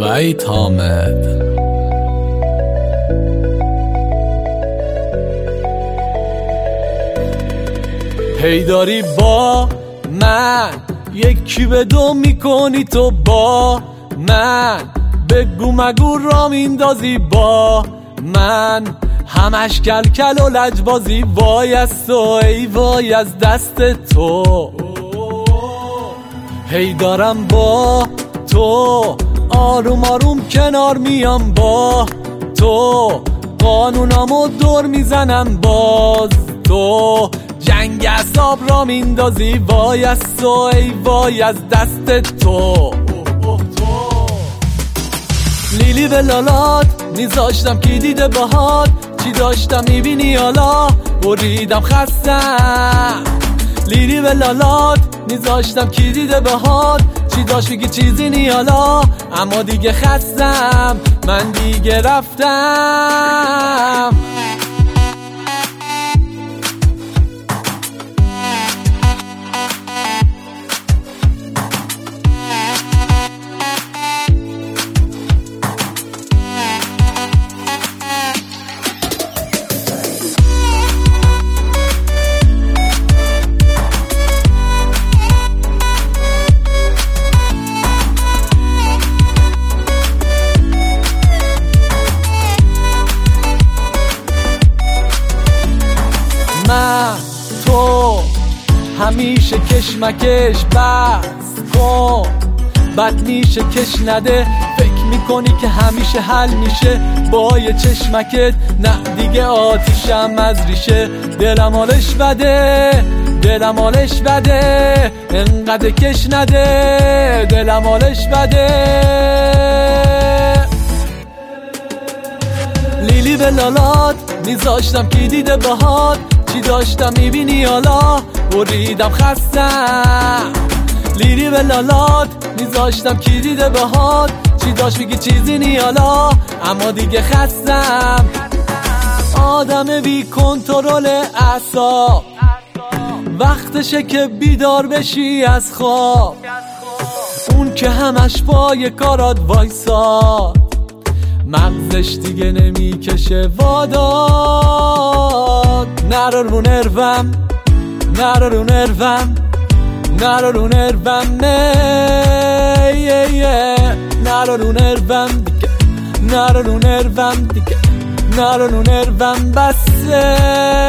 وحید حامد. پیداری با من یکی به دو میکنی تو با من، بگو مگو را میندازی با من، همش کل کل و لجبازی. وای از تو ای وای از دست تو، هی دارم با تو آروم آروم کنار میام با تو، قانونامو دور میزنم باز تو، جنگ عصاب را میندازی. وای از تو ای وای از دست تو. لیلی به لالات میذاشتم کی دیده باهات، چی داشتم میبینی حالا بریدم خستم. لیلی به لالات میذاشتم کی دیده باهات، چی داشت بگی چیزی نی حالا، اما دیگه خستم من دیگه رفتم. من تو همیشه کشمکش بس کن، بد میشه کش نده، فکر میکنی که همیشه حل میشه با یه چشمکت. نه دیگه آتیشم از ریشه، دلم حالش بده دلم حالش بده، انقدر کش نده دلم حالش بده. لیلی به لالات میذاشتم کی دیده باهات، چی داشتم میبینی حالا بریدم خستم. لیلی به لالات میذاشتم کی دیده باهات، چی داشت بگی چیزی نی حالا، اما دیگه خستم. آدم بی کنترل اعصاب، وقتشه که بیدار بشی از خواب. اون که همش پای کارات وایساد، مغزش دیگه نمیکشه واداد. نرو رو نروم نرو رو نروم نرو رو نروم نرو رو نروم دیگه نرو رو نروم دیگه نرو رو نروم بسه.